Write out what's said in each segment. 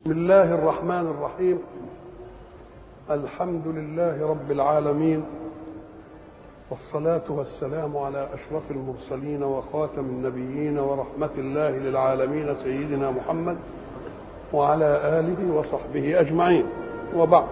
بسم الله الرحمن الرحيم. الحمد لله رب العالمين، والصلاة والسلام على أشرف المرسلين وخاتم النبيين ورحمة الله للعالمين سيدنا محمد وعلى آله وصحبه أجمعين، وبعد.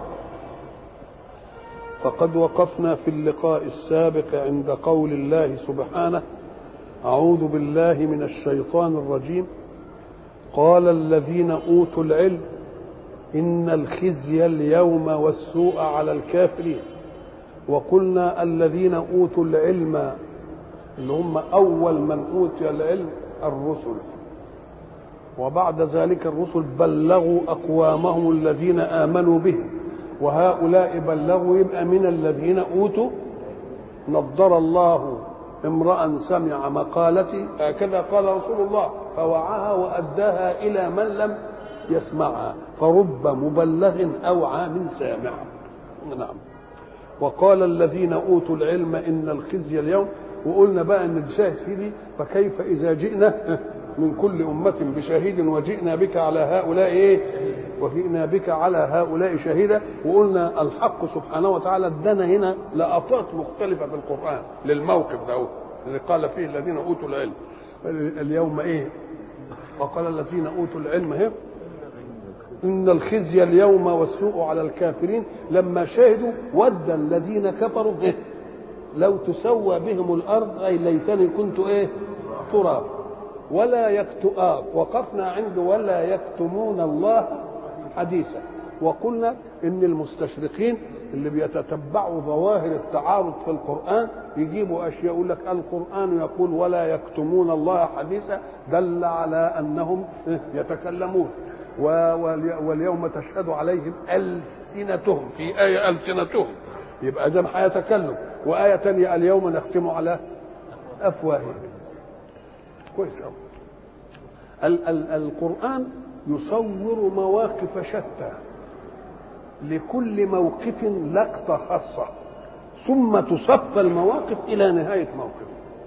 فقد وقفنا في اللقاء السابق عند قول الله سبحانه: أعوذ بالله من الشيطان الرجيم. قال الذين أوتوا العلم إن الخزي اليوم والسوء على الكافرين. وقلنا الذين أوتوا العلم اللي هم أول من أوتي العلم الرسل، وبعد ذلك الرسل بلغوا أقوامهم الذين آمنوا به، وهؤلاء بلغوا يبقى من الذين أوتوا. نضر الله امرأ سمع مقالتي، هكذا قال رسول الله، فوعاها وأداها إلى من لم يسمعها، فرب مبلغ أوعى من سامع. نعم. وقال الذين أوتوا العلم إن الخزي اليوم. وقلنا بقى أن الشاهد في دي: فكيف إذا جئنا من كل أمة بشهيد وجئنا بك على هؤلاء وجئنا بك على هؤلاء شهيدا. وقلنا الحق سبحانه وتعالى ادانا هنا لقطات مختلفة في القرآن للموقف ده اللي قال فيه الذين أوتوا العلم اليوم وقال الذين أوتوا العلم إن الخزي اليوم والسوء على الكافرين. لما شاهدوا ود الذين كفروا لو تسوى بهم الأرض، أي ليتني كنت تراب. ولا وقفنا عند ولا يكتمون الله حديثا. وقلنا إن المستشرقين اللي بيتتبعوا ظواهر التعارض في القرآن يجيبوا أشياء، يقول لك القرآن يقول ولا يكتمون الله حديثا، دل على أنهم يتكلمون. واليوم تشهد عليهم ألسنتهم، في آية ألسنتهم، يبقى إذن هيتكلم. وآية تانية اليوم نختم على أفواههم. كويس أوي. القرآن يصور مواقف شتى، لكل موقف لقطة خاصة، ثم تصفى المواقف إلى نهاية موقف.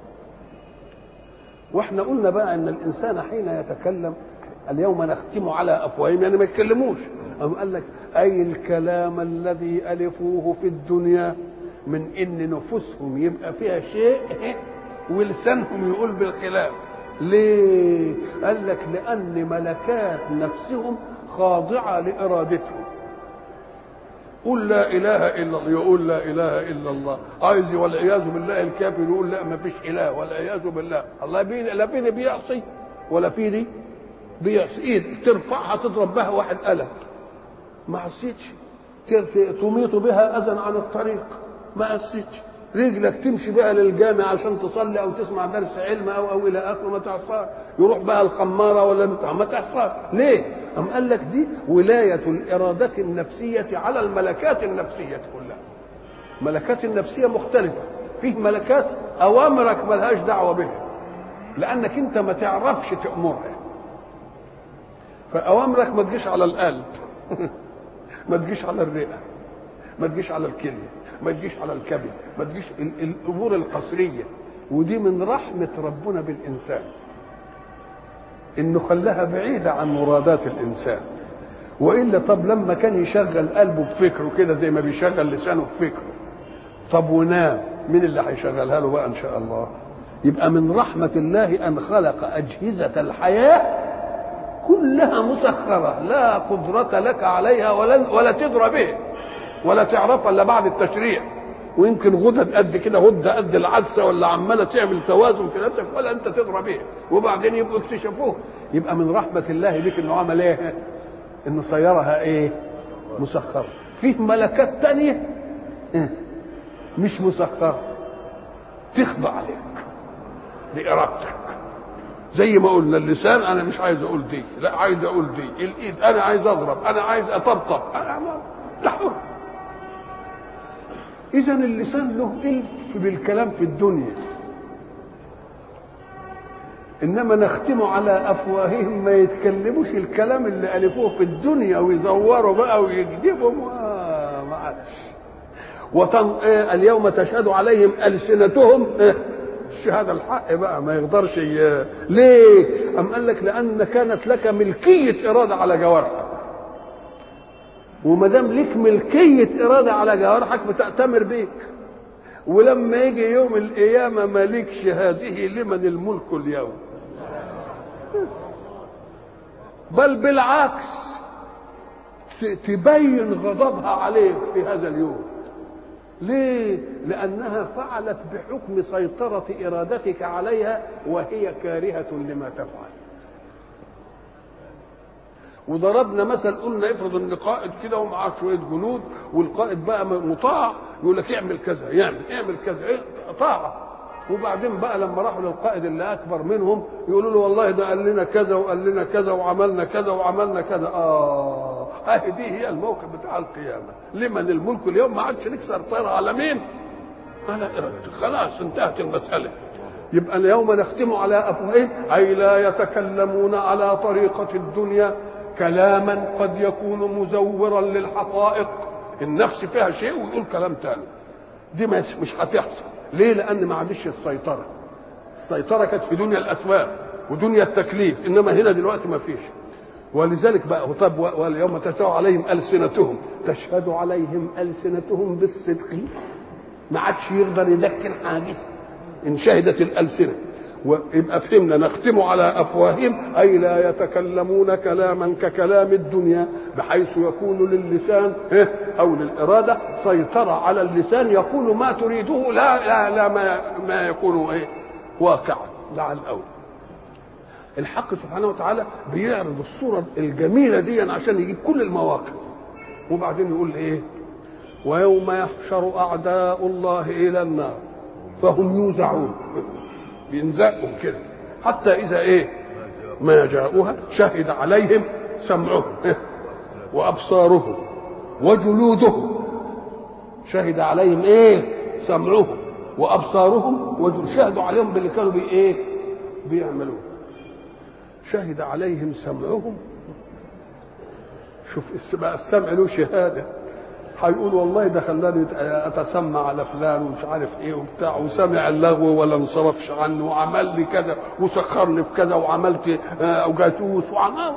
واحنا قلنا بقى ان الانسان حين يتكلم اليوم نختم على افواههم، يعني ما يتكلموش. أم قال لك اي الكلام الذي الفوه في الدنيا من ان نفوسهم يبقى فيها شيء ولسانهم يقول بالخلاف. ليه؟ قال لك لان ملكات نفسهم خاضعه لارادتهم. قل لا اله الا الله، يقول لا اله الا الله. عايز والعياذ بالله الكافر يقول لا ما فيش اله والعياذ بالله. الله لا فيني بيعصي ولا فيني بيعصي. ايد ترفعها تضرب بها واحد قلم ما عصيتش، تميط بها اذى عن الطريق ما عصيتش، رجلك تمشي بها للجامع عشان تصلي او تسمع درس علم او الى اخره ما تعصاش، يروح بها الخماره ولا بتاع ما تعصاش. ليه؟ أم قال لك دي ولاية الإرادة النفسية على الملكات النفسية كلها. ملكات النفسية مختلفة، فيه ملكات أوامرك ملهاش دعوة بها لأنك أنت ما تعرفش تأمرها، فأوامرك ما تجيش على القلب ما تجيش على الرئة، ما تجيش على الكلية، ما تجيش على الكبد، ما تجيش الأمور القصرية. ودي من رحمة ربنا بالإنسان انه خلاها بعيده عن مرادات الانسان. والا طب لما كان يشغل قلبه بفكره كده زي ما بيشغل لسانه بفكره، طب ونام مين اللي هيشغلها له بقى ان شاء الله؟ يبقى من رحمه الله ان خلق اجهزه الحياه كلها مسخره، لا قدره لك عليها ولا تدرى به ولا تعرفها الا بعد التشريع. ويمكن غدد قد كده، غده قد العدسه ولا عماله تعمل توازن في نفسك ولا انت تدرى به، وبعدين يبقوا اكتشفوه. يبقى من رحمه الله بك انه عمل انه صيرها مسخره. فيه ملكات تانية مش مسخره، تخضع لك لارادتك. زي ما قلنا اللسان انا مش عايز اقول دي، لا عايز اقول دي. الايد انا عايز اضرب، انا عايز اطبطب، انا لا حر. إذا اللسان له إلف بالكلام في الدنيا، إنما نختم على أفواههم ما يتكلموش الكلام اللي ألفوه في الدنيا ويزوروا بقى ويكذبوا ما عادش. اليوم تشهد عليهم ألسنتهم، الشهادة الحق بقى ما يقدرش ليه؟ أم قال لك لأن كانت لك ملكية إرادة على جوارحك، وما دام ليك ملكيه اراده على جوارحك بتأتمر بيك، ولما يجي يوم القيامه مالكش هذه، لمن الملك اليوم؟ بل بالعكس تبين غضبها عليك في هذا اليوم. ليه؟ لأنها فعلت بحكم سيطرة إرادتك عليها وهي كارهة لما تفعل. وضربنا مثل، قلنا افرض ان قائد كده ومعاه شويه جنود، والقائد بقى مطاع، يقول لك اعمل كذا، اعمل كذا، طاعه. وبعدين بقى لما راحوا للقائد اللي اكبر منهم يقولوا له والله ده قال لنا كذا وقال لنا كذا وعملنا كذا وعملنا كذا. دي هي الموقف بتاع القيامه. لمن الملك اليوم؟ ما عادش نكسر طير على مين؟ على ارادتك. خلاص انتهت المساله. يبقى اليوم نختم على افواههم، اي لا يتكلمون على طريقه الدنيا كلاما قد يكون مزورا للحقائق. النفس فيها شيء ويقول كلام تاني. دي مش هتحصل. ليه؟ لان ما عادش السيطره كانت في دنيا الاسباب ودنيا التكليف، انما هنا دلوقتي ما فيش. ولذلك بقى طب واليوم تشهد عليهم السنتهم، تشهد عليهم السنتهم بالصدق. ما عادش يقدر يذكر حاجه ان شهدت الالسنه. ويبقى فهمنا نختم على افواههم، اي لا يتكلمون كلاما ككلام الدنيا، بحيث يكون للسان او للاراده سيطره على اللسان، يقول ما تريده لا ما يكون واقعا. ده على الاول. الحق سبحانه وتعالى بيعرض الصوره الجميله دي عشان يجيب كل المواقف، وبعدين يقول ايه؟ ويوم يحشر اعداء الله الى النار فهم يوزعون، بينزقوا كده حتى اذا ما جاءوها شهد عليهم سمعهم وابصارهم وجلودهم. شهد عليهم سمعهم وابصارهم شهدوا عليهم باللي كانوا بيعملوه. شهد عليهم سمعهم. شوف بقى السمع له شهاده. هيقول والله ده خلاني اتسمع على فلان ومش عارف وبتاع، وسمع اللغو ولا انصرفش عنه، وعمل لي كذا وسخرني في كذا وعملت جاسوس وعمل.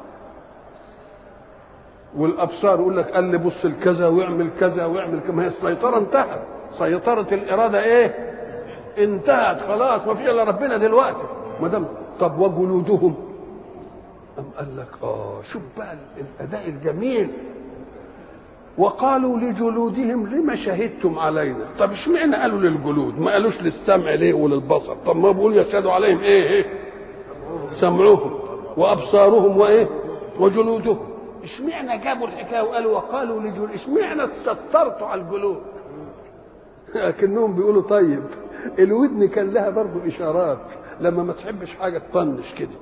والابصار يقول لك قال لي بص لكذا واعمل كذا واعمل كذا. ما هي السيطره انتهت، سيطره الاراده انتهت خلاص، ما في الا ربنا دلوقتي ما دام. طب وجلودهم؟ أم قال لك شوف بقى الاداء الجميل. وقالوا لجلودهم لما شهدتم علينا. طب اشمعنى قالوا للجلود؟ ما قالوش للسمع ليه وللبصر؟ طب ما بيقول يشهدوا عليهم سمعهم وابصارهم وجلودهم. اشمعنى جابوا الحكايه وقالوا وقالوا لجلود؟ اشمعنى استطرتوا على الجلود؟ لكنهم بيقولوا طيب الودن كان لها برضه اشارات، لما ما تحبش حاجه تطنش كده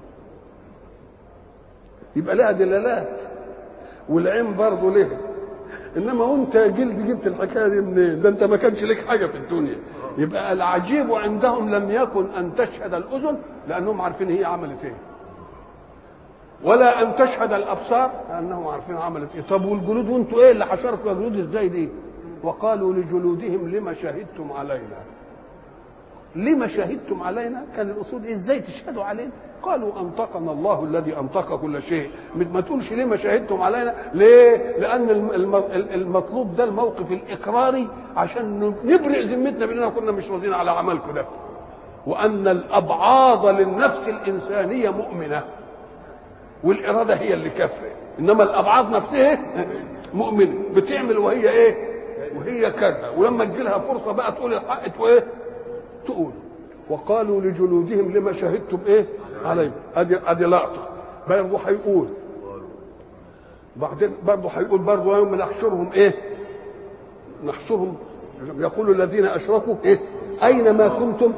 يبقى لها دلالات، والعين برضه لها. انما وانت يا جلد جبت الحكايه دي منين؟ ده انت ما كانش لك حاجه في الدنيا. يبقى العجيب عندهم لم يكن ان تشهد الاذن لانهم عارفين هي عملت ايه، ولا ان تشهد الابصار لانهم عارفين عملت ايه. طب والجلود وانتوا اللي حشركم يا جلود ازاي دي؟ وقالوا لجلودهم لما شهدتم علينا. لما شهدتم علينا؟ كان الاصول ازاي تشهدوا علينا؟ قالوا انطقنا الله الذي انطق كل شيء. ما تقولش لما شهدتم علينا. ليه؟ لان المطلوب ده الموقف الاقراري عشان نبرئ ذمتنا باننا كنا مش راضيين على عملكم ده، وان الابعاض للنفس الانسانيه مؤمنه والاراده هي اللي كافره، انما الابعاض نفسها مؤمنه بتعمل وهي وهي كارهه، ولما تجي لها فرصه بقى تقول الحق تقول. وقالوا لجلودهم لما شهدتم عليهم. ادي لقطه. برضه هيقول بعدين، برضه هيقول برضه يوم نحشرهم نحشرهم يقول الذين اشركوا اين ما كنتم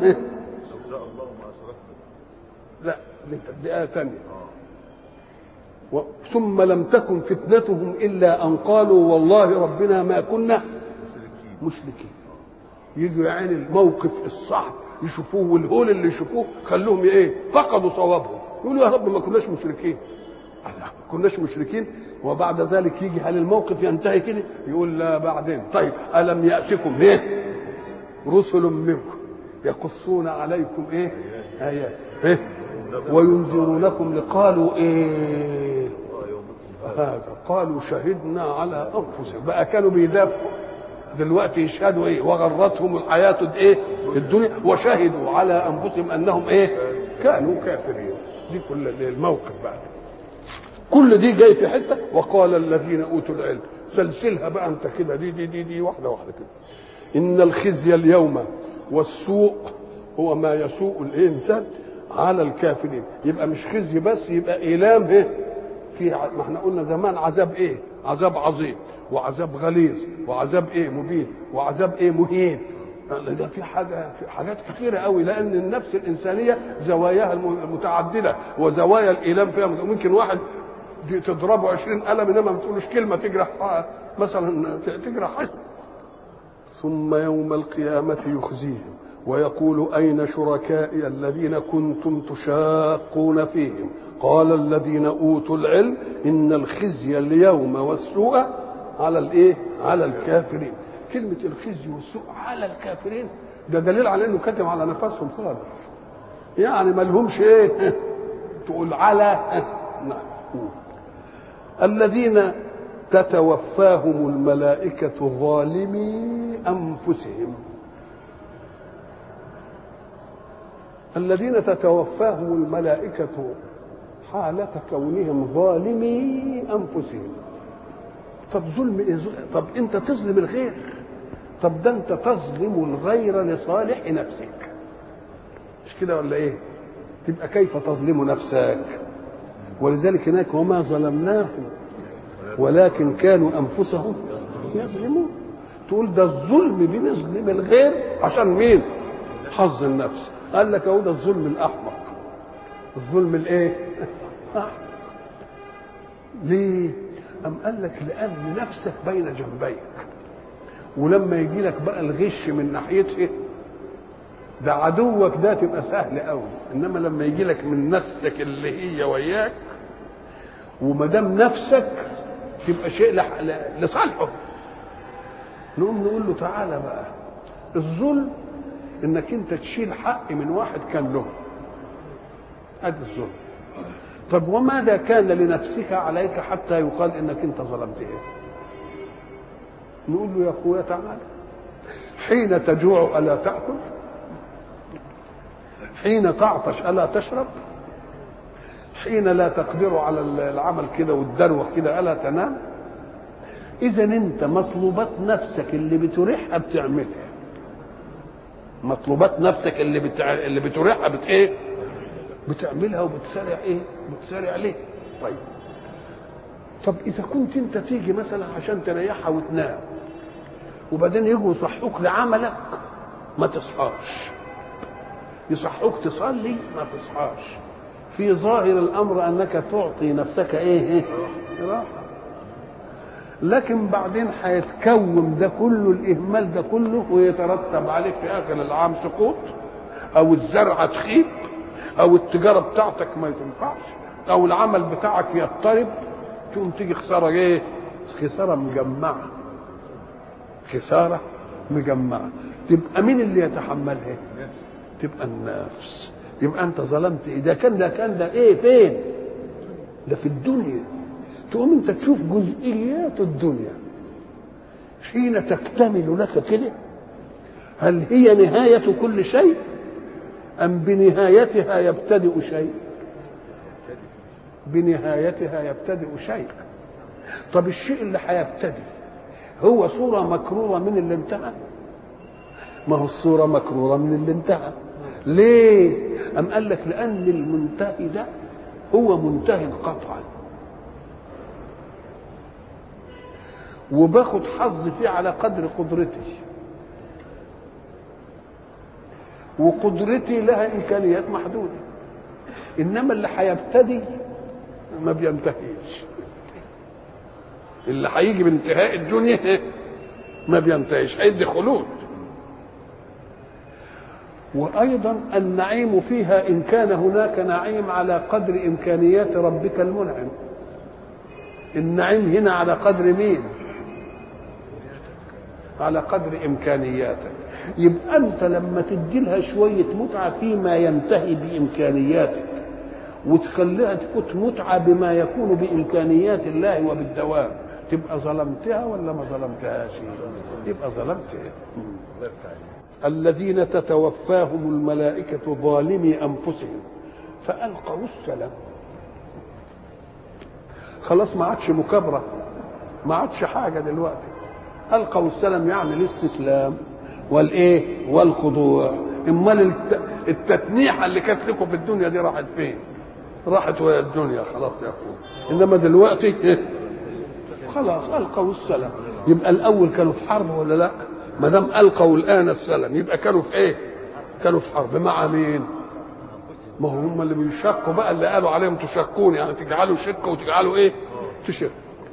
لا دي آية ثانية. ثم لم تكن فتنتهم الا ان قالوا والله ربنا ما كنا مشركين. يجوا يعني الموقف الصعب يشوفوه والهول اللي يشوفوه خلوهم فقدوا صوابهم، يقولوا يا رب ما كناش مشركين. ما كناش مشركين. وبعد ذلك يجي هل الموقف ينتهي كده؟ يقول لا بعدين. طيب ألم يأتكم رسل منكم يقصون عليكم آيات وينذرونكم. قالوا هذا قالوا شهدنا على انفسهم، بقى كانوا بيدافعوا، دلوقتي يشهدوا ايه؟ وغرتهم الحياه ايه؟ الدنيا، وشهدوا على انفسهم انهم ايه؟ كانوا كافرين. دي كل الموقف بقى، كل دي جاي في حته. وقال الذين اوتوا العلم، سلسلها بقى انت كده، دي واحده واحده كده. ان الخزي اليوم والسوء هو ما يسوء الانسان على الكافرين. يبقى مش خزي بس، يبقى ايلام ايه؟ في ما احنا قلنا زمان عذاب ايه؟ عذاب عظيم، وعذاب غليظ، وعذاب ايه؟ مبين، وعذاب ايه؟ مهين. ده في حاجات كثيره قوي، لان النفس الانسانيه زواياها المتعدده، وزوايا الايلام فيها ممكن واحد تضربه 20 قلم انما ما تقولوش كلمه تجرح مثلا، تجرح حد. ثم يوم القيامه يخزيهم ويقول أين شركائي الذين كنتم تشاقون فيهم؟ قال الذين أوتوا العلم إن الخزي اليوم والسوء على الإيه؟ على الكافرين. كلمة الخزي والسوء على الكافرين ده دليل على إنه كتم على نفسهم خالص، يعني ما لهمش إيه تقول على. نعم. الذين تتوفاهم الملائكة ظالمي أنفسهم. الذين تتوفاهم الملائكة حالة كونهم ظالمي أنفسهم. طب ظلم إيه؟ طب أنت تظلم الغير، طب ده أنت تظلم الغير لصالح نفسك، مش كده ولا إيه؟ تبقى كيف تظلم نفسك؟ ولذلك هناك وما ظلمناهم ولكن كانوا أنفسهم يظلمون. تقول ده الظلم بنظلم الغير عشان مين؟ حظ النفس. قال لك اهو ده الظلم الاحمق. الظلم الايه؟ ليه؟ ام قال لك لان نفسك بين جنبيك، ولما يجي لك بقى الغش من ناحيته ده عدوك ده تبقى سهل قوي، انما لما يجي لك من نفسك اللي هي وياك، وما دام نفسك تبقى شيء لصالحه. نقوم نقول له تعالى بقى، الظلم انك انت تشيل حق من واحد كان له، ادي الظلم. طب وماذا كان لنفسك عليك حتى يقال انك انت ظلمت ايه؟ نقول له يا اخويا تعالى، حين تجوع الا تاكل؟ حين تعطش الا تشرب؟ حين لا تقدر على العمل كده والدروخ كده الا تنام؟ اذا انت مطلوبات نفسك اللي بتريحها بتعملها، مطلوبات نفسك اللي بتريحها ايه؟ بتعملها وبتسارع ايه؟ بتسارع ليه؟ طيب طب اذا كنت انت تيجي مثلا عشان تريحها وتنام، وبعدين يجوا يصحوك لعملك ما تصحاش، يصحوك تصلي ما تصحاش، في ظاهر الامر انك تعطي نفسك ايه؟ راحه. لكن بعدين هيتكون ده كله، الاهمال ده كله، ويترتب عليه في اخر العام سقوط، او الزرعه تخيب، او التجاره بتاعتك ما تنفعش، او العمل بتاعك يضطرب، تقوم تيجي خساره ايه؟ خساره مجمعه، خساره مجمعه. تبقى مين اللي يتحملها؟ تبقى النفس. يبقى انت ظلمت ايه؟ ده كان ده ايه؟ فين؟ ده في الدنيا. تقوم انت تشوف جزئيات الدنيا حين تكتمل لك كده، هل هي نهاية كل شيء أم بنهايتها يبتدئ شيء؟ بنهايتها يبتدئ شيء. طب الشيء اللي هيبتدئ هو صورة مكرورة من اللي انتهى؟ ما هو الصورة مكرورة من اللي انتهى. ليه؟ أم قال لك لأن المنتهي ده هو منتهي قطعا، وباخد حظ فيه على قدر قدرتي، وقدرتي لها إمكانيات محدودة. إنما اللي هيبتدي ما بينتهيش، اللي هيجي بانتهاء الدنيا ما بينتهيش، هيدي خلود. وأيضا النعيم فيها إن كان هناك نعيم على قدر إمكانيات ربك المنعم. النعيم هنا على قدر مين؟ على قدر إمكانياتك. يبقى أنت لما تدي لها شوية متعة فيما ينتهي بإمكانياتك، وتخليها تفوت متعة بما يكون بإمكانيات الله وبالدوام، تبقى ظلمتها ولا ما ظلمتهاش؟ يبقى ظلمتها. الذين تتوفاهم الملائكة ظالمي أنفسهم فألقوا السلام. خلاص ما عادش مكابرة، ما عادش حاجة دلوقتي. ألقوا السلام يعني الاستسلام والإيه والخضوع. امال التتنيحة اللي كانت لكم في الدنيا دي راحت فين؟ راحت ويا الدنيا خلاص يا أخوان. إنما دلوقتي خلاص ألقوا السلام. يبقى الأول كانوا في حرب ولا لا؟ ما دام ألقوا الآن السلام يبقى كانوا في إيه؟ كانوا في حرب مع مين؟ ما هم اللي بيشكوا بقى، اللي قالوا عليهم تشكون، يعني تجعلوا شك وتجعلوا إيه؟ تشك.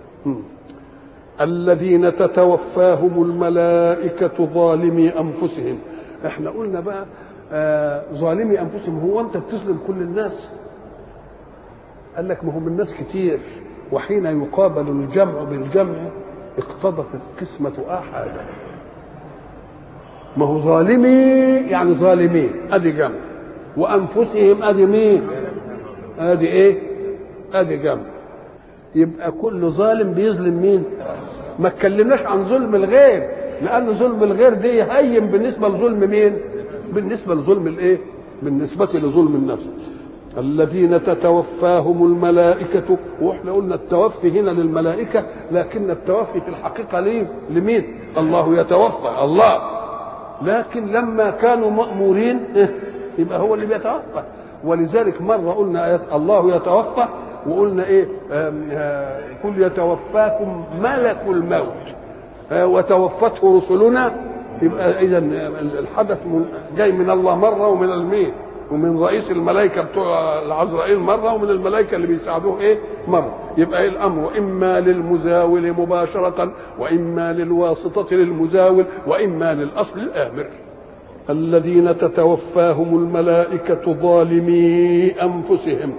الذين تتوفاهم الملائكة ظالمي أنفسهم. احنا قلنا بقى ظالمي أنفسهم. هو أنت بتظلم كل الناس؟ قال لك ما هم الناس كتير، وحين يقابل الجمع بالجمع اقتضت القسمة آحادا. ما هو ظالمي يعني ظالمين ادي جمع، وانفسهم ادي مين؟ ادي ايه؟ ادي جمع. يبقى كل ظالم بيظلم مين؟ ما اتكلمناش عن ظلم الغير، لان ظلم الغير دي هين بالنسبه لظلم مين؟ بالنسبه لظلم الايه؟ بالنسبه لظلم النفس. الذين تتوفاهم الملائكة. واحنا قلنا التوفي هنا للملائكة، لكن التوفي في الحقيقة لمين؟ الله يتوفى الله، لكن لما كانوا مأمورين يبقى هو اللي بيتوفى. ولذلك مرة قلنا آيات الله يتوفى، وقلنا ايه؟ قل يتوفاكم ملك الموت وتوفته رسلنا. يبقى اذا الحدث جاي من الله مرة، ومن المين؟ ومن رئيس الملائكة بتوع العزرائيل مرة، ومن الملائكة اللي بيساعدوه ايه؟ مرة. يبقى ايه الامر؟ اما للمزاول مباشرة، واما للواسطة للمزاول، واما للاصل الامر. الذين تتوفاهم الملائكة ظالمي انفسهم.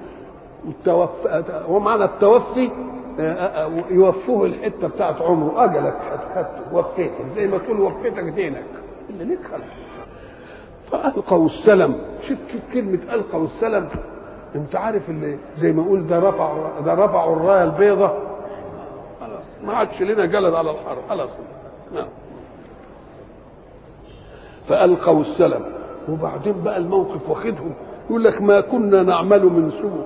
ومعنى التوفي يوفوه الحتة بتاعت عمره، اجلك خدته وفيتك، زي ما تقول وفيتك دينك اللي ليك خلق. فألقوا السلم. شوف كيف كلمة ألقوا السلم. أنت عارف اللي زي ما يقول ده رفعوا الراية البيضة، خلاص ما عادش لنا جلد على الحرب خلاص. نعم. فألقوا السلم. وبعدين بقى الموقف واخدهم، يقول لك ما كنا نعمل من سوء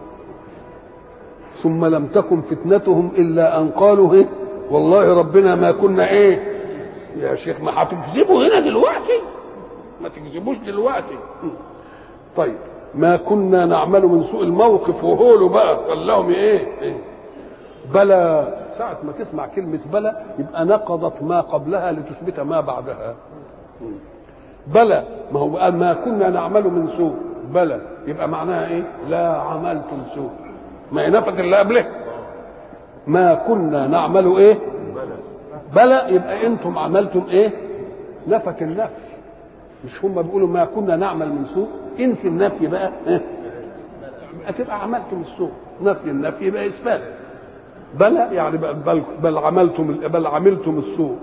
ثم لم تكن فتنتهم إلا أن قالوا والله ربنا ما كنا ايه يا شيخ. ما هتكذبوا هنا دلوقتي، ما تكذبوش دلوقتي. طيب ما كنا نعمل من سوء. الموقف وهوله بقى قال لهم ايه؟ بلى. ساعة ما تسمع كلمة بلى يبقى نقضت ما قبلها لتثبت ما بعدها. بلى، ما هو قال ما كنا نعمل من سوء، بلى يبقى معناها ايه؟ لا عملتم سوء. ما ينفت اللي قبله. ما كنا نعمل ايه؟ بلى يبقى انتم عملتم ايه؟ نفت النفي. مش هم بيقولوا ما كنا نعمل من سوء، انفي النفي بقى هتبقى عملتم السوء. نفي النفي يبقى اثبات. بلى يعني بل عملتم السوء.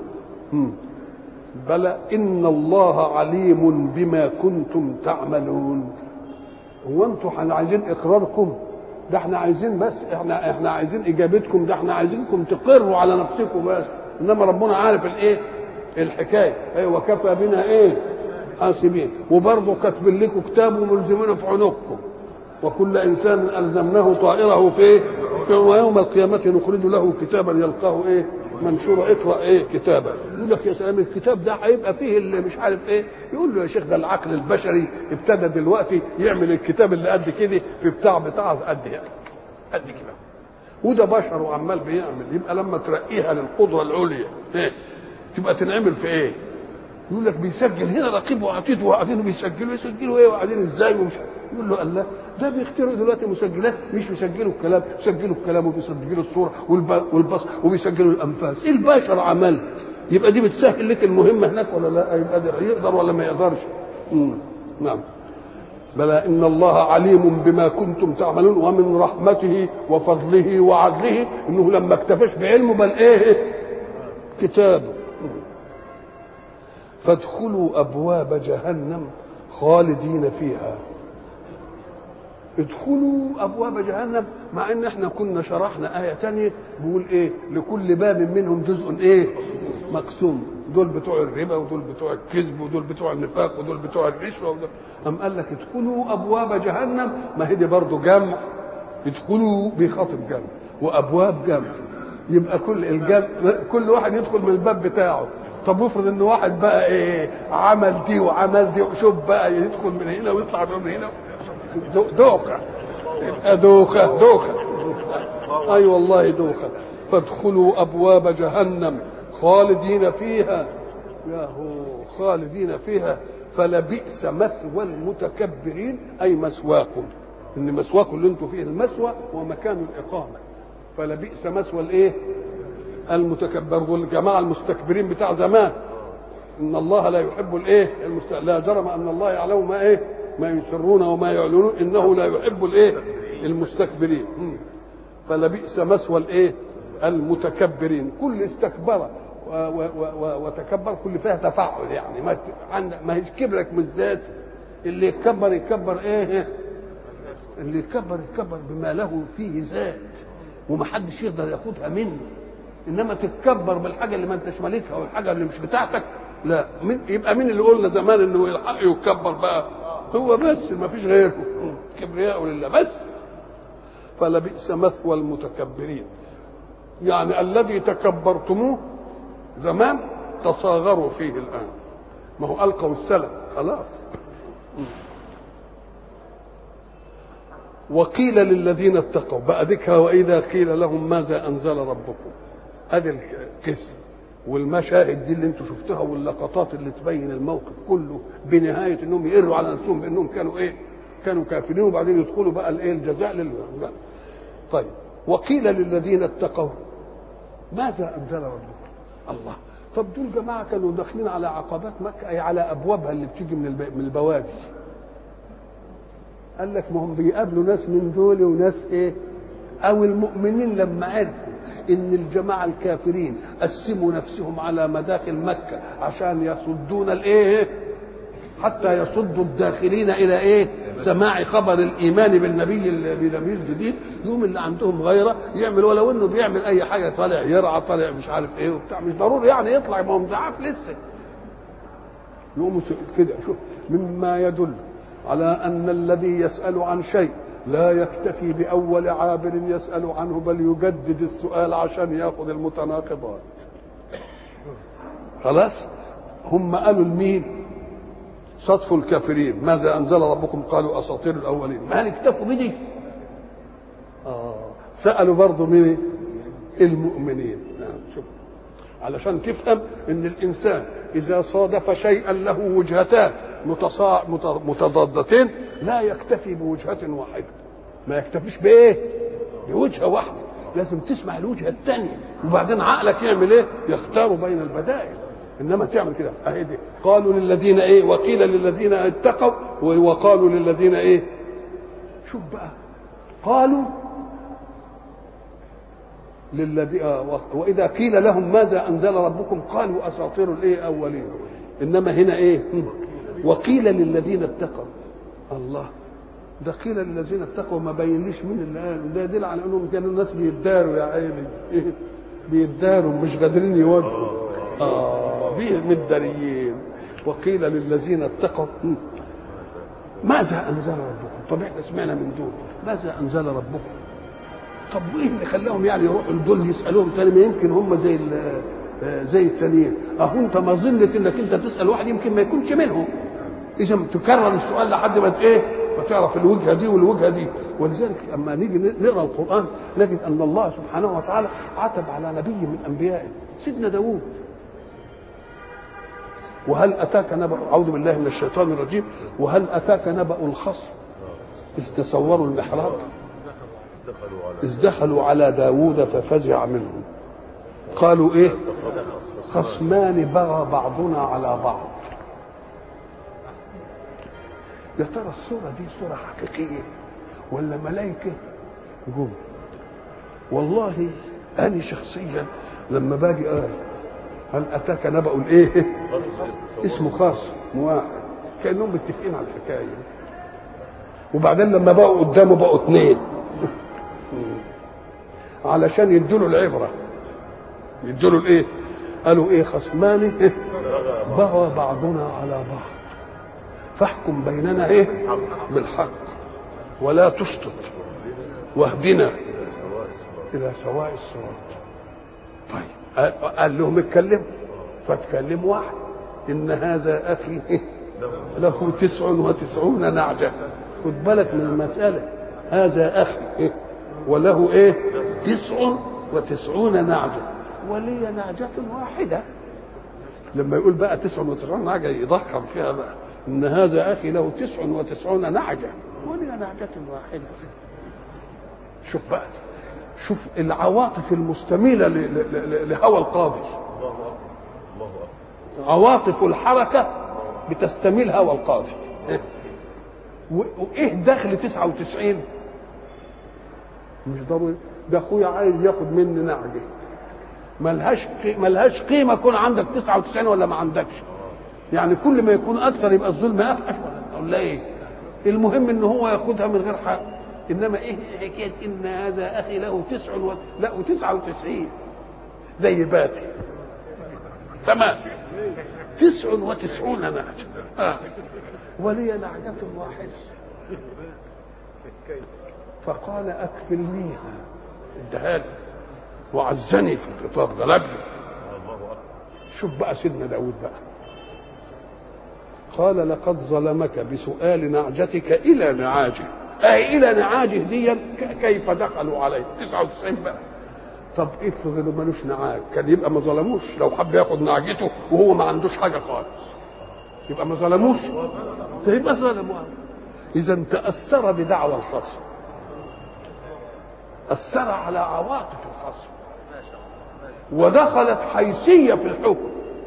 بلى ان الله عليم بما كنتم تعملون. هو انتم عايزين اقراركم؟ ده احنا عايزين بس احنا عايزين اجابتكم. ده احنا عايزينكم تقروا على نفسكم بس، انما ربنا عارف الايه الحكايه. ايوه وكفى بنا ايه حاسبين. وبرضه كاتبين لكم كتاب وملزمين في عنقكم، وكل انسان الزمناه طائره في ويوم القيامه نخرج له كتابا يلقاه ايه منشور. اقرا ايه كتابا. يقول لك يا سلام الكتاب ده هيبقى فيه اللي مش عارف ايه. يقول له يا شيخ ده العقل البشري ابتدى دلوقتي يعمل الكتاب اللي قد كده في بتاع قد كده، وده بشر وعمال بيعمل. يبقى لما ترقيها للقدره العليا ايه تبقى تنعمل في ايه؟ يقول لك بيسجل هنا رقيب وعتيد وقاعدين بيسجلوا ايه وقاعدين ازاي ومش. يقول له الله ده بيخترعوا دلوقتي مسجلات، مش بيسجلوا الكلام، بيسجلوا الكلام وبيسجلوا الصوره والبصر وبيسجلوا الانفاس. البشر عمل. يبقى دي بتسهل لك المهمه هناك ولا لا؟ يبقى يقدر ولا ما يقدرش؟ نعم. بلى ان الله عليم بما كنتم تعملون. ومن رحمته وفضله وعدله انه لما اكتفاش بعلمه بل ايه كتابه. فادخلوا ابواب جهنم خالدين فيها. ادخلوا ابواب جهنم، مع ان احنا كنا شرحنا ايه تانية بيقول ايه؟ لكل باب منهم جزء ايه؟ مقسوم. دول بتوع الربا، ودول بتوع الكذب، ودول بتوع النفاق، ودول بتوع الرشوه، ودول. ام قال لك ادخلوا ابواب جهنم، ما هي دي برضه جمع. ادخلوا بيخاطب جمع، وابواب جمع، يبقى كل واحد يدخل من الباب بتاعه. طب افرض ان واحد بقى ايه عمل دي وعمل دي، وشوف بقى يدخل من هنا ويطلع من هنا، دوخه، يبقى دوخه اي والله دوخه. فادخلوا ابواب جهنم خالدين فيها، يا هو خالدين فيها، فلبئس مثوى المتكبرين، اي مسواكم، ان مسواكم اللي انتم فيه المسوى ومكان الاقامه. فلبئس مثوى الايه؟ المتكبر، والجماعه المستكبرين بتاع زمان. ان الله لا يحب الايه؟ لا جرم ان الله يعلم ما ايه؟ ما يسرون وما يعلنون، انه لا يحب الايه؟ المستكبرين. فلبئس مثوى الايه؟ المتكبرين. كل استكبر وتكبر، كل فيها تفاعل، يعني ما هيش كبرك من ذات. اللي يتكبر ايه؟ اللي يتكبر بما له فيه ذات، ومحدش يقدر ياخدها منه. انما تتكبر بالحاجه اللي ما انتش مالكها والحاجه اللي مش بتاعتك، لا. يبقى مين اللي قلنا زمان انه الحق يتكبر بقى؟ هو بس، ما فيش غيره. كبرياء لله بس. فلبئس مثوى المتكبرين، يعني الذي تكبرتموه زمان تصاغروا فيه الان، ما هو القوا السلام خلاص. وقيل للذين اتقوا بقى ذكر واذا قيل لهم ماذا انزل ربكم، ادي القسم والمشاهد دي اللي انتم شفتوها واللقطات اللي تبين الموقف كله، بنهايه انهم يقروا على نفسهم بانهم كانوا ايه؟ كانوا كافرين، وبعدين يدخلوا بقى الايه؟ الجزاء طيب. وقيل للذين اتقوا ماذا انزل ربكم. الله، طب دول جماعه كانوا داخلين على عقبات مكه، اي على ابوابها اللي بتيجي من البوادي. قال لك ما هم بيقابلوا ناس من دول وناس ايه؟ او المؤمنين لما عرفوا ان الجماعه الكافرين قسموا نفسهم على مداخل مكه عشان يصدون الايه؟ حتى يصدوا الداخلين الى ايه؟ سماع خبر الايمان بالنبي الجديد. يوم اللي عندهم غيره يعمل، ولو انه بيعمل اي حاجه، طالع يرعى، طالع مش عارف ايه وبتاع، مش ضروري يعني يطلع، ما هم ضعاف لسه. يقوموا كده. شوف، مما يدل على ان الذي يسال عن شيء لا يكتفي باول عابر يسال عنه، بل يجدد السؤال عشان ياخذ المتناقضات. خلاص. هم قالوا لمين؟ صدفوا الكافرين ماذا انزل ربكم، قالوا اساطير الاولين. ما اكتفوا بدي؟ سالوا برضه مين؟ المؤمنين. شوف، علشان تفهم ان الانسان اذا صادف شيئا له وجهتان متضادتين لا يكتفي بوجهه واحده، ما يكتفيش بايه؟ بوجهه واحده، لازم تسمع الوجهه الثانيه، وبعدين عقلك يعمل ايه؟ يختار بين البدائل. انما تعمل كده اهي دي. قالوا للذين ايه؟ وقيل للذين اتقوا، وقالوا للذين ايه؟ شوف بقى، قالوا للذين واذا قيل لهم ماذا انزل ربكم قالوا اساطير الايه؟ اولين. انما هنا ايه؟ وقيل للذين اتقوا. الله، ده قيل للذين اتقوا، ما بينليش مين اللي قالوا. ده يدل على انهم كانوا الناس بيداروا يا عيني، بيداروا مش قادرين يواجهوا. مداريين. وقيل للذين اتقوا ماذا انزل ربكم. طب احنا سمعنا من دول ماذا انزل ربكم، طب وايه اللي خلاهم يعني يروحوا لدول يسالوهم تاني؟ ما يمكن هم زي التانيين. اهو انت ما ظنت انك انت تسال واحد يمكن ما يكونش منهم، اذا تكرر السؤال لحد ما ما تعرف الوجهه دي والوجهه دي. ولذلك لما نيجي نقرا القران نجد ان الله سبحانه وتعالى عتب على نبي من انبيائه سيدنا داوود. وهل اتاك نبأ، اعوذ بالله من الشيطان الرجيم، وهل اتاك نبأ الخصم اذ تصوروا المحراب اذ دخلوا على داوود ففزع منهم قالوا ايه؟ خصمان بغى بعضنا على بعض. يا ترى الصورة دي صورة حقيقية ولا ملائكة جم؟ والله أنا شخصيا لما باجي هل أتاك نبأ الإيه؟ اسمه خاص واحد، كأنهم متفقين على الحكاية. وبعدين لما بقوا قدامه بقوا 2 علشان يدوا العبره، يدوا الايه؟ قالوا ايه؟ خصمان بغى بعضنا على بعض فاحكم بيننا ايه؟ بالحق ولا تشطط واهدنا الى سواء الصراط. طيب قال لهم اتكلموا، فاتكلم واحد ان هذا اخي له 99 نعجه. خد بالك من المساله، هذا اخي وله ايه؟ 99 نعجه ولي نعجه واحده. لما يقول بقى 99 نعجه يضخم فيها بقى، ان هذا اخي له 99 نعجه ولي نعجه واحده. شوف بقى، شوف العواطف المستميله لهوى القاضي. عواطف الحركه بتستميل هوى القاضي. وايه دخل 99؟ مش ضروري، ده اخويا عايز ياخد مني نعجه، ملهاش قيمه يكون عندك 99 ولا ما عندكش. يعني كل ما يكون اكثر يبقى الظلم افحش ولا ايه؟ المهم ان هو ياخدها من غير حق. انما ايه حكايه ان هذا اخي له 99 زي باتي تمام 99 نعجه ولي نعجه واحده. فقال اكفلنيها، ادها لي وعزني في الخطاب، غلبني. شوف بقى سيدنا داود بقى، قال لقد ظلمك بسؤال نعجتك الى نعاجه. الى نعاجه دي كيف دخلوا عليه 99 بقى؟ طب افرض انه ملوش نعاج، كان يبقى ما ظلموش. لو حب ياخد نعجته وهو ما عندوش حاجه خالص يبقى ما ظلموش، يبقى ظلموا. اذا تاثر بدعوى الخصم، اثر على عواطف الخصم، ودخلت حيثيه في الحكم.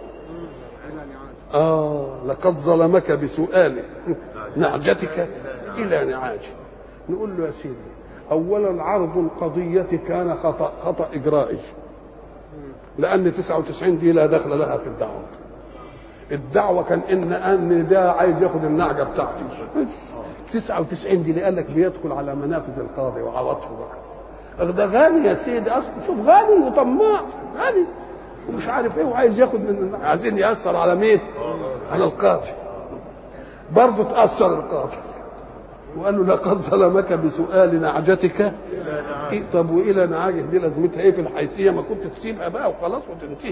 لقد ظلمك بسؤال نعجتك الى نعاجه. نقول له يا سيدي، اولا عرض القضيه كان خطا اجرائي، لان 99 دي لا دخل لها في الدعوه. الدعوه كان ان ده عايز ياخد النعجه بتاعتي. 99 دي اللي قال لك بيدخل على منافذ القاضي وعواطفه بقى. ده غني يا سيدي اصلا، شوف غني وطماع، غني ومش عارف ايه، وعايز ياخد من، عايزين ياثر على مين؟ على القاضي. برضه تاثر القاضي وقال له لقد ظلمك بسؤال نعجتك. إيه؟ طب والى نعاجه دي لازمتها ايه في الحيثيه؟ ما كنت تسيبها بقى وخلاص وتنتهي.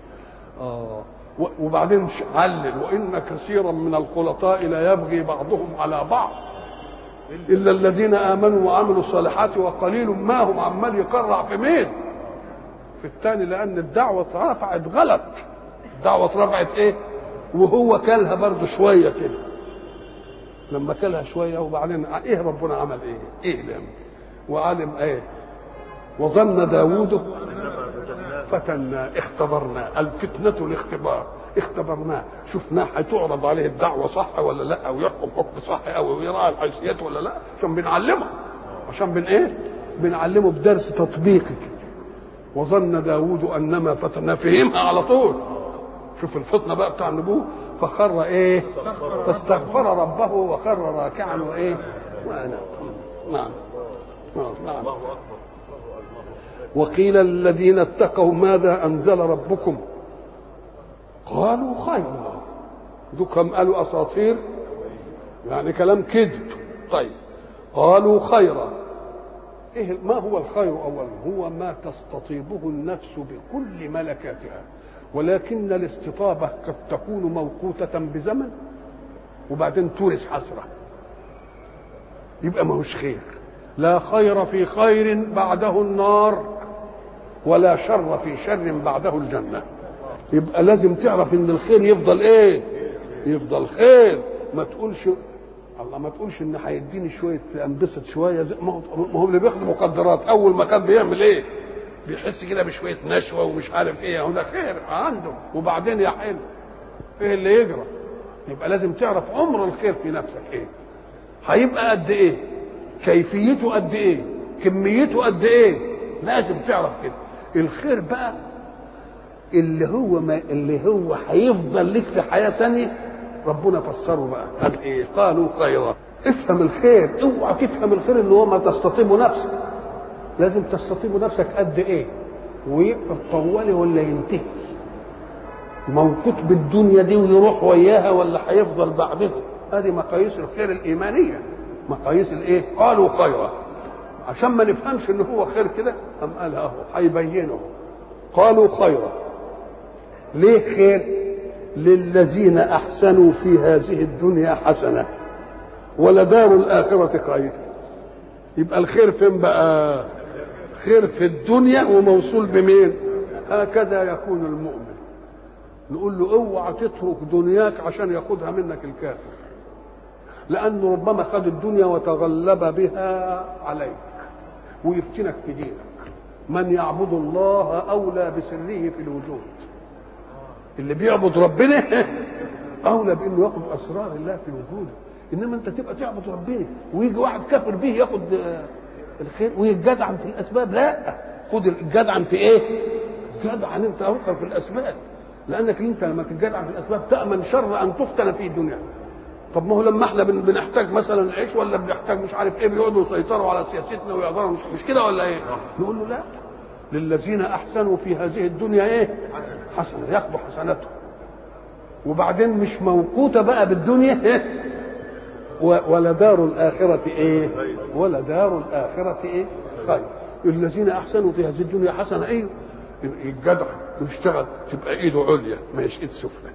وبعدين علل وان كثيرا من الخلطاء لا يبغي بعضهم على بعض الا الذين امنوا وعملوا الصالحات وقليل ما هم. عمال يقرع في مين؟ في الثاني، لان الدعوه اترفعت غلط. الدعوه اترفعت ايه؟ وهو كلها برضه شويه كده. لما كلها شويه وبعدين ايه ربنا عمل ايه لما وعلم ايه؟ وظن داوود فتنا اختبرنا. الفتنه الاختبار، اختبرناه، شفناه هتعرض عليه الدعوه صح ولا لا، او يحكم حكم صح او يراعي الحيثيات ولا لا، عشان بنعلمه، عشان بنعلمه بدرس تطبيقي. وظن داوود انما فتنا، فهمها على طول. شوف الفطنه بقى بتاع النبوه. فخر ايه؟ فاستغفر ربه وخر راكعا وايه؟ وانا نعم. وقيل الذين اتقوا ماذا انزل ربكم قالوا خيرا. دوكم قالوا اساطير، يعني كلام كذب. طيب قالوا خيرا. إيه ما هو الخير؟ اولا هو ما تستطيبه النفس بكل ملكاتها، ولكن الاستطابه قد تكون موقوته بزمن وبعدين تورث حسره، يبقى ما هوش خير. لا خير في خير بعده النار، ولا شر في شر بعده الجنه. يبقى لازم تعرف ان الخير يفضل ايه؟ يفضل خير. ما تقولش الله، ما تقولش ان هيديني شويه انبسط شويه. ما هو اللي بياخد مخدرات اول ما كان بيعمل ايه؟ بيحس كده بشويه نشوه ومش عارف ايه، هو ده خير عنده، وبعدين يا حلو ايه اللي يجرى؟ يبقى لازم تعرف عمر الخير في نفسك ايه، هيبقى قد ايه، كيفيته قد ايه، كميته قد ايه. لازم تعرف كده. الخير بقى اللي هو هيفضل لك في حياه تانية، ربنا فسره بقى قال ايه؟ قالوا خيرا. افهم الخير، اوعى تفهم الخير ان هو ما تستطيب نفسك، لازم تستطيب نفسك قد ايه، ويبقى طوالي ولا ينتهي، موقوت بالدنيا دي ويروح وياها ولا هيفضل بعدها. هذه مقاييس الخير الايمانيه، مقاييس الايه؟ قالوا خيرا، عشان ما نفهمش ان هو خير كده قام قال اهو هيبينه. قالوا خيرا، ليه خير؟ للذين احسنوا في هذه الدنيا حسنه ولدار الاخره خير. يبقى الخير فين بقى؟ خير في الدنيا وموصول بمين؟ هكذا يكون المؤمن. نقول له اوعى تترك دنياك عشان ياخدها منك الكافر، لانه ربما خد الدنيا وتغلب بها عليك ويفتنك في دينك. من يعبد الله اولى بسره في الوجود، اللي بيعبد ربنا اولى بانه ياخد اسرار الله في وجوده. انما انت تبقى تعبد ربنا ويجي واحد كافر به ياخد الخير ويتجدعن في الاسباب. لا، خد الجدعن في ايه؟ جدعن انت اوقف في الاسباب، لانك انت لما تتجدعن في الاسباب تامن شر ان تفتن في الدنيا. طب ما هو لما احنا بنحتاج مثلا العيش ولا بنحتاج مش عارف ايه بيقعدوا يسيطروا على سياستنا ويقدروا، مش كده ولا ايه؟ نقول له لا، للذين احسنوا في هذه الدنيا ايه؟ حسنه، ياخدوا حسناتهم. وبعدين مش موقوته بقى بالدنيا ايه؟ ولا دار الاخره ايه؟ ولا دار الاخره ايه؟ خير. الذين احسنوا في هذه الدنيا حسنه، ايه؟ الجدع ويشتغل تبقى ايده عليا ما ايد سفلى،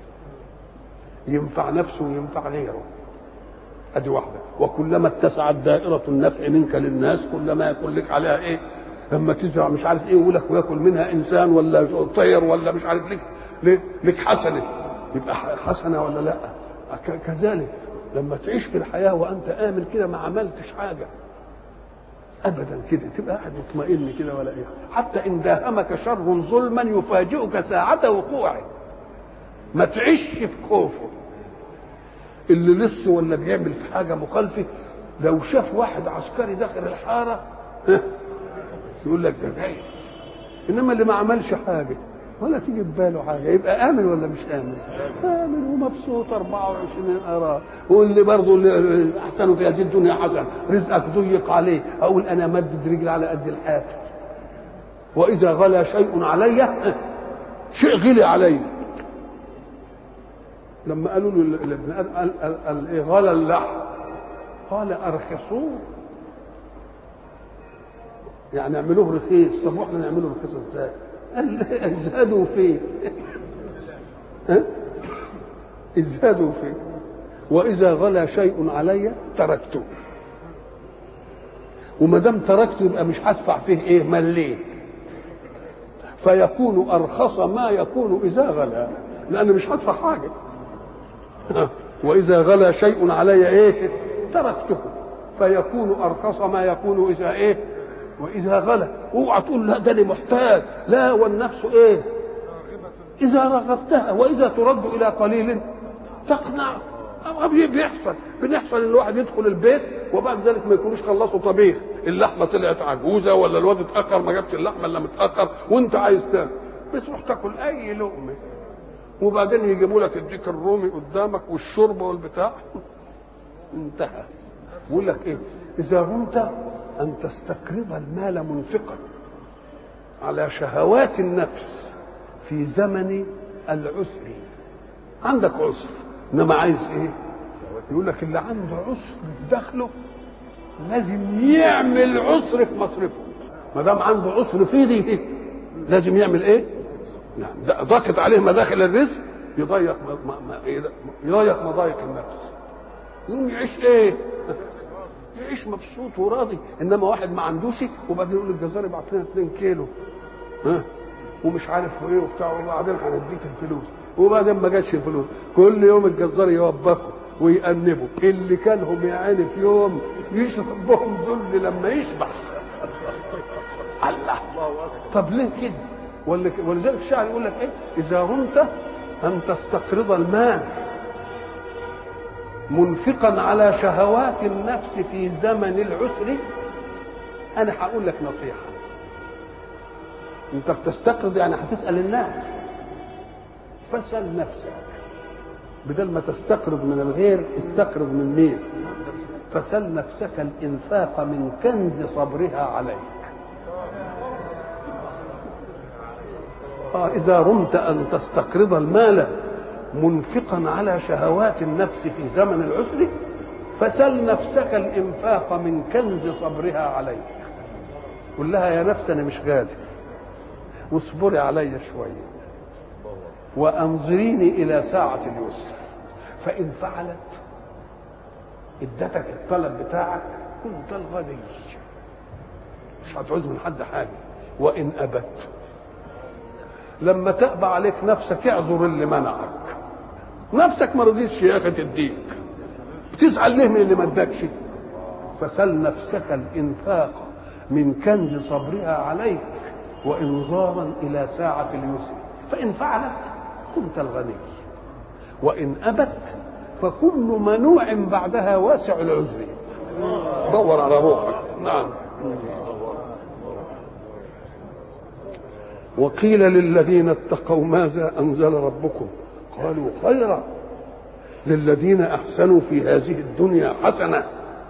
ينفع نفسه وينفع غيره. ادي واحده. وكلما اتسعت دائره النفع منك للناس كلما يكون لك عليها ايه؟ لما تزرع مش عارف ايه ولك وياكل منها انسان ولا طير ولا مش عارف لك حسنه، يبقى حسنه ولا لا؟ كذلك لما تعيش في الحياه وانت امن كده ما عملتش حاجه ابدا كده، تبقى قاعد مطمئن كده ولا ايه. حتى ان داهمك شر ظلما يفاجئك ساعه وقوعه، ما تعيش في خوفه. اللي لسه ولا بيعمل في حاجه مخالفه لو شاف واحد عسكري داخل الحاره يقول لك ده جاي، انما اللي ما عملش حاجه ولا تيجي في باله حاجه يبقى امن ولا مش امن؟ امن ومبسوط 24 قرار. واللي برضه اللي احسنوا في هذه الدنيا حسن رزقك ضيق عليه، اقول انا مدد رجلي على قد الحافل. واذا غلى شيء علي، شيء غلي علي، لما قالوا له الابن قال غلى اللحم قال ارخصوه، يعني اعملوه رخيص. طب واحنا نعمله رخيص ازاي؟ ازهدوا فيه ازهدوا فيه. واذا غلى شيء علي تركته، وما دام تركته يبقى مش هدفع فيه ايه؟ مليه، فيكون ارخص ما يكون اذا غلى، لان مش هدفع حاجه. واذا غلى شيء علي ايه؟ تركته، فيكون ارخص ما يكون اذا ايه؟ واذا غلى. اوعى تقول لا ده اللي محتاج، لا، والنفس ايه؟ اذا رغبتها. واذا ترد الى قليل تقنع. بنحصل ان الواحد يدخل البيت وبعد ذلك ما يكونوش خلصوا طبيخ، اللحمه طلعت عجوزه ولا الواد اتاخر ما جابش اللحمه الا متاخر وانت عايز تاكل، بتروح تاكل اي لقمه وبعدين يجيبوا لك الديك الرومي قدامك والشرب والبتاع انتهى. يقول لك ايه؟ اذا رمت ان تستقرض المال منفقا على شهوات النفس في زمن العسر، عندك عسر انما عايز ايه؟ يقول لك اللي عنده عسر في دخله لازم يعمل عسر في مصرفه. ما دام عنده عسر في دي لازم يعمل ايه؟ نعم، ضاقت عليه مداخل الرزق يضيق مضايق النفس، يقوم يعيش ايه؟ يعيش مبسوط وراضي. انما واحد ما عندوش وبعدين يقول الجزار ابعت لنا 2 كيلو ومش عارف ايه وبتاع وبعدين هنديك الفلوس، وبعدين ما جاتش الفلوس كل يوم الجزار يوبخه ويأنبه. اللي كلهم يا عيني في يوم يشرب بهم ذل لما يشبع. الله، طب ليه كده؟ ولذلك الشاعر يقول لك ايه؟ اذا رمت ان تستقرض المال منفقا على شهوات النفس في زمن العسر، انا هقول لك نصيحه. انت بتستقرض يعني هتسال الناس، فاسال نفسك بدل ما تستقرض من الغير استقرض من مين؟ فسل نفسك الإنفاق من كنز صبرها عليك. إذا رمت أن تستقرض المال منفقا على شهوات النفس في زمن العسر فسل نفسك الإنفاق من كنز صبرها عليك. قل لها يا نفس أنا مش قادر واصبري علي شوية وأنظريني إلى ساعة اليسر، فإن فعلت ادتك الطلب بتاعك كنت الغني مش هتعوز من حد حاجة. وإن أبت لما تأبى عليك نفسك اعذر اللي منعك. نفسك ما رضيتش يا أخي تديك، بتزعل ليه من اللي ما ادكش؟ فسل نفسك الإنفاق من كنز صبرها عليك وإنظارا إلى ساعة اليسر، فإن فعلت كنت الغني. وإن أبت فكل منوع بعدها واسع العذر. دور على روحك. نعم. وقيل للذين اتقوا ماذا أنزل ربكم قالوا خيرا للذين أحسنوا في هذه الدنيا حسنة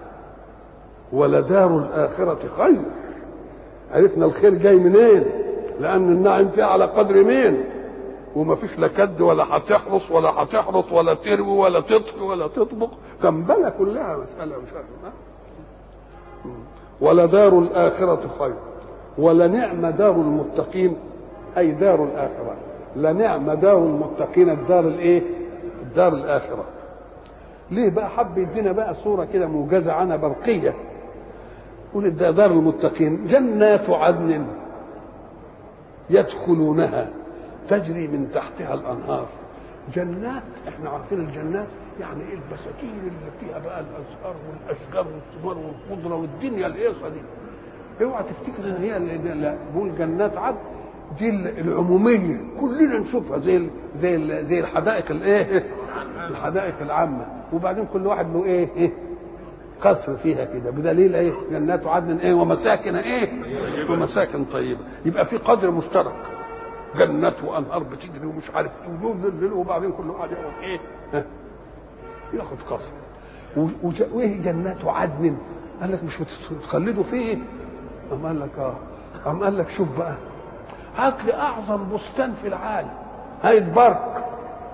ولدار الآخرة خير. عرفنا الخير جاي منين؟ لأن النعم فيها على قدر مين؟ وما فيش لا كد ولا هتحرص ولا هتحرط ولا تروي ولا تطفي ولا تطبق، تنبلة كلها مسألة مش عارف. ولدار الآخرة خير ولنعم دار المتقين، أي دار الآخرة. لنعم دار المتقين الدار الإيه؟ الدار الآخرة. ليه بقى حب يدينا بقى صورة كده موجزة عنها برقية؟ يقول دار المتقين جنات عدن يدخلونها تجري من تحتها الأنهار. جنات، احنا عارفين الجنات يعني ايه؟ البساتين اللي فيها بقى الازهار والاشجار والثمار والخضره والدنيا الهيصه دي. اوعى تفتكر ان هي اللي بقول جنات عدن دي العموميه كلنا نشوفها زي الحدائق الايه؟ الحدائق العامه. وبعدين كل واحد له ايه؟ قصر فيها كده، بدليل ايه؟ جنات عدن ايه؟ ومساكن ايه؟ ومساكن طيبه. يبقى في قدر مشترك، جنات وانهار بتجري ومش عارف ايه، وبعدين كل واحد ياخد ايه؟ ياخد قصر. وايه جنات عدن؟ قال لك مش بتخلدوا فيه؟ قام قال لك قام قال لك شوف بقى، هات لي اعظم بستان في العالم، هيتبارك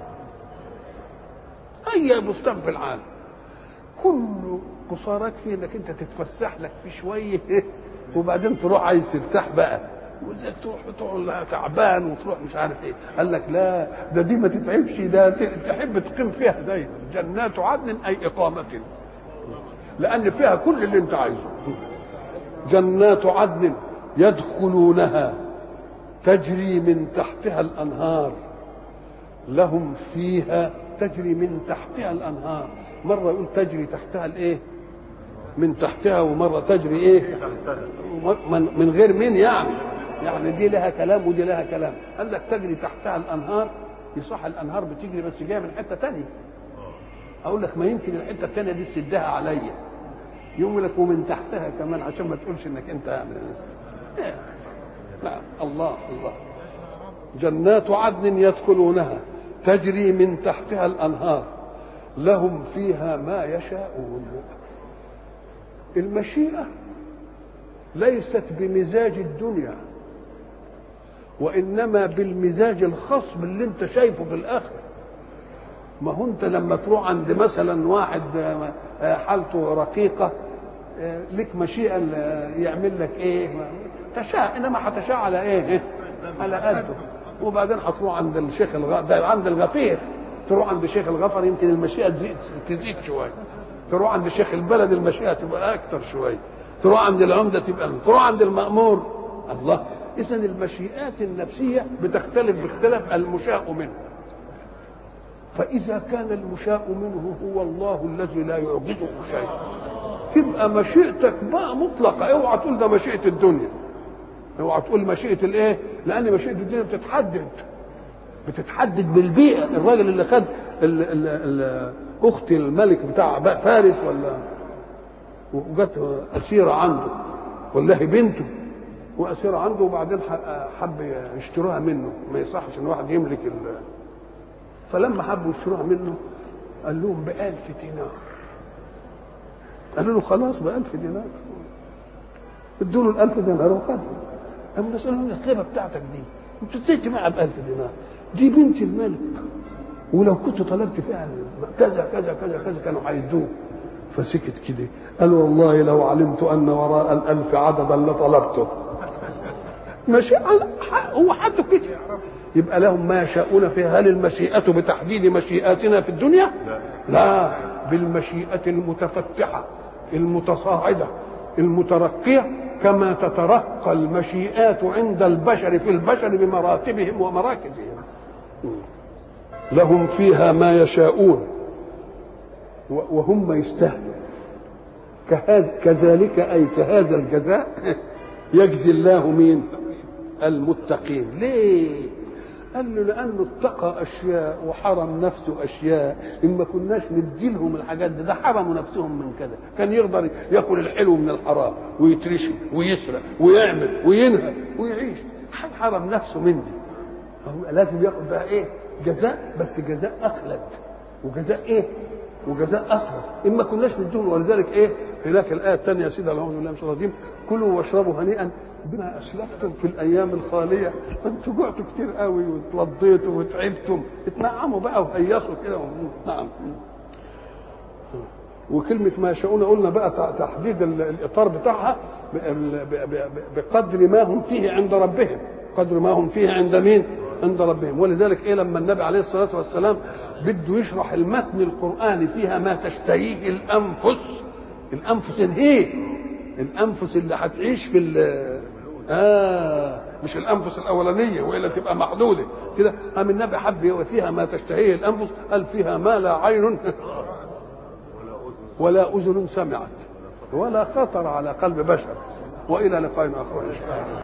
اي بستان في العالم، كل قصارك فيه انك انت تتفسح لك فيه شويه وبعدين تروح عايز ترتاح بقى، وازاي تروح تعبان وتروح مش عارف ايه. قال لك لا، ده دي ما تتعبش، ده تحب تقيم فيها دايما. جنات عدن اي اقامه، لان فيها كل اللي انت عايزه. جنات عدن يدخلونها تجري من تحتها الانهار لهم فيها، تجري من تحتها الانهار، مره يقول تجري تحتها الايه؟ من تحتها، ومره تجري ايه؟ من غير مين يعني دي لها كلام ودي لها كلام. قال لك تجري تحتها الانهار، يصح الانهار بتجري بس جايه من حته ثانيه. اقول لك ما يمكن الحته الثانيه دي تسدها عليا، يقوم لك ومن تحتها كمان عشان ما تقولش انك انت يعني. لا، الله الله. جنات عدن يدخلونها تجري من تحتها الانهار لهم فيها ما يشاءون. المشيئه ليست بمزاج الدنيا، وانما بالمزاج الخاص باللي انت شايفه في الاخره. ما هو انت لما تروح عند مثلا واحد حالته رقيقه لك مشيئه يعمل لك ايه؟ تشاء، انما هتشاء على ايه؟ على قده. وبعدين هتروح عند الشيخ عند الغفير، تروح عند شيخ الغفر يمكن المشيئه تزيد شويه، تروح عند شيخ البلد المشيئه تبقى اكثر شويه، تروح عند العمده تبقى، تروح عند المأمور. الله. اذا المشيئات النفسيه بتختلف باختلاف المشاء منه. فاذا كان المشاء منه هو الله الذي لا يعجزه شيء، تبقى مشيئتك بقى مطلقه. اوعى تقول ده مشيئه الدنيا، اوعى تقول مشيئه الايه، لان مشيئه الدنيا بتتحدد بالبيئه. الراجل اللي خد اخت الملك بتاع فارس ولا وجت اسيره عنده، والله بنته واسيره عنده، وبعدين حب يشتروها منه، ما يصحش ان واحد يملك فلما حبوا يشتروها منه قال لهم ب1000 دينار. قالوا له خلاص ب1000 دينار. ادوا له ال1000 دينار وخدهم. قام نسألهم الخيبة بتاعتك دي انت ازاي تبيعها ب1000 دينار؟ دي بنت الملك، ولو كنت طلبت فيها كذا كذا كذا كذا كانوا هيدوه. فسكت كده قال والله لو علمت ان وراء ال1000 عددا لطلبته. ماشي هو حد كده. يبقى لهم ما يشاءون فيها. هل المشيئة بتحديد مشيئاتنا في الدنيا؟ لا، بالمشيئة المتفتحة المتصاعدة المترقية، كما تترقى المشيئات عند البشر في البشر بمراتبهم ومراكزهم. لهم فيها ما يشاءون وهم يستاهلون. كذلك أي كهذا الجزاء يجزي الله مين؟ المتقين. ليه؟ قال له لأنه اتقى أشياء وحرم نفسه أشياء إن ما كناش نديلهم الحاجات دي. ده حرموا نفسهم من كذا. كان يقدر يأكل الحلو من الحرام ويترشي ويسرق ويعمل وينهب ويعيش. حرم نفسه من دي. هو لازم ياخد بقى إيه؟ جزاء، بس جزاء أخلد. وجزاء إيه؟ وجزاء أخلد. إن ما كناش نديهم. ولذلك إيه؟ هناك الآية الثانية يا سيدي أعوذ بالله من الشيطان الرجيم: كلوا واشربوا هنيئا بما أسلفتم في الأيام الخالية. أنتوا جعتوا كتير قوي واتوضيتوا وتعبتم. اتنعموا بقى وهيصوا كده. نعم. وكلمة ما يشاءون قلنا بقى تحديد الإطار بتاعها بقدر ما هم فيه عند ربهم. قدر ما هم فيه عند مين؟ عند ربهم. ولذلك إيه لما النبي عليه الصلاة والسلام بده يشرح المتن القرآني فيها ما تشتهيه الأنفس. الأنفس الأنفس اللي هتعيش في مش الأنفس الأولانية وإلا تبقى محدودة كده. قام النبي حب فيها ما تشتهيه الأنفس. قال فيها ما لا عين ولا أذن سمعت ولا خطر على قلب بشر. وإلى لقاء آخر إن شاء الله.